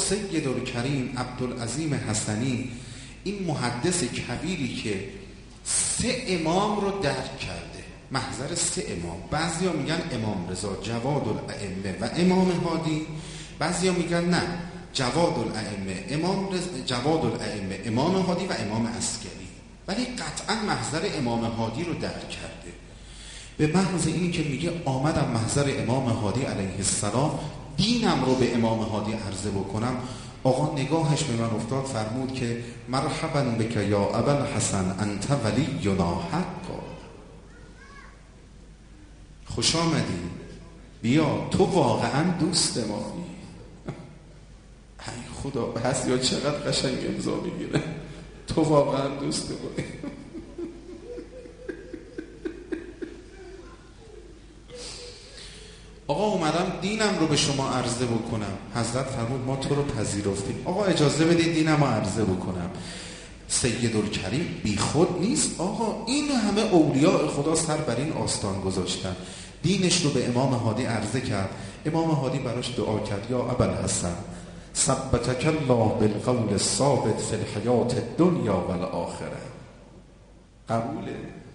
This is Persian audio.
سیدالکریم عبدالعظیم حسنی، این محدث کبیری که 3 امام رو درک کرده، محضر 3 امام. بعضیا میگن امام رضا جواد الائمه و امام هادی، بعضیا میگن نه جواد الائمه جواد الائمه امام هادی و امام عسکری، ولی قطعا محضر امام هادی رو درک کرده. به محض اینی که میگه آمدم محضر امام هادی علیه السلام، دینم رو به امام هادی عرضه بکنم، آقا نگاهش به من افتاد، فرمود که مرحبا بک یا ابوالحسن انت ولینا حقا، خوش آمدی، بیا تو واقعا دوست مایی. ای خدا هست یا چقدر قشنگ امضا میگیره، تو واقعا دوست مایی. آقا اومدم دینم رو به شما عرضه بکنم. حضرت فرمود ما تو رو پذیرفتیم. آقا اجازه بدید دینم رو عرضه بکنم. سیدالکریم بی خود نیست آقا، این همه اولیاء خدا سر بر این آستان گذاشتن، دینش رو به امام هادی عرضه کرد. امام هادی براش دعا کرد یا ابوالحسن ثبتک الله بالقول الثابت فی الحیات الدنیا و الاخره. قبوله.